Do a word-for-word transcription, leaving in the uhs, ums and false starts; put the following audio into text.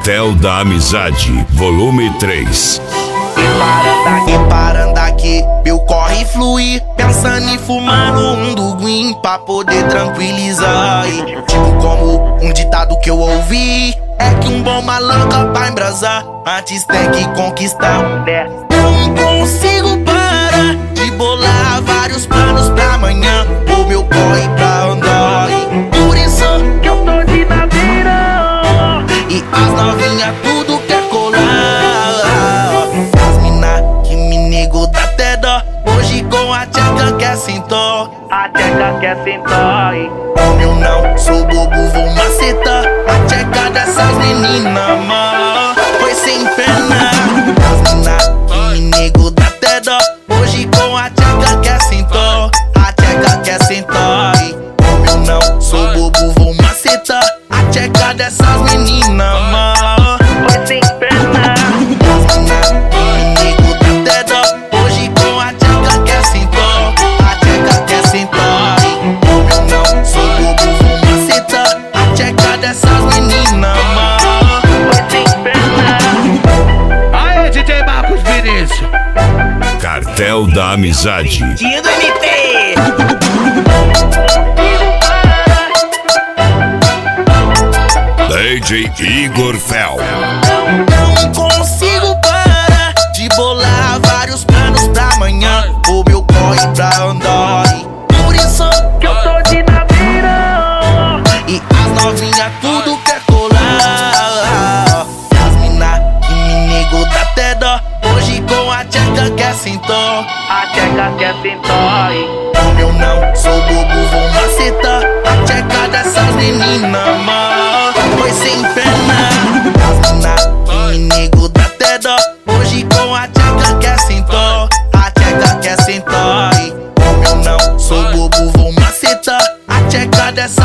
Cartel da Amizade, volume três. E parando aqui, meu corre flui, pensando em fumar no um do Green pra poder tranquilizar. E, tipo como um ditado que eu ouvi, é que um bom malandro pra embrasar, antes tem que conquistar. Não consigo parar de bolar vários planos pra amanhã, o meu corre pra andar. E por isso que eu tô de naveira, e as novinhas tudo quer colar. As mina que me nego dá até dó, hoje com a tcheca quer sentar. A tcheca quer sentar. E como eu não sou bobo, vou macetar a tcheca dessas meninas, mano, foi sem pena. As mina que me nego dá até dó, hoje com a tcheca quer sentar. A tcheca quer sentar. E como eu não sou bobo, vou macetar a tcheca dessas meninas, mano, foi sem pena. As mina que me nego dá até dó, hoje com a tcheca quer sentar. A tcheca quer sentar. E como eu não sou bobo, vou macetar a tcheca dessas meninas, mano, foi sem pena. Aê, D J Marcos Vinícius. Cartel da Amizade. Dia do M P. D J Igor Fel. Não consigo parar de bolar vários planos pra amanhã, o meu corre pra andar. E por isso que eu tô de naveira, e as novinhas tudo quer colar. As mina que me nego dá até dó, hoje com a tcheca quer sentar. A tcheca quer sentar. E como eu não sou bobo, vou macetar a tcheca dessas meninas, mano, foi sem pena. As mina que me nego dá até dó, hoje com a tcheca quer sentar. A tcheca quer sentar. E como eu não sou bobo, vou macetar a tcheca dessas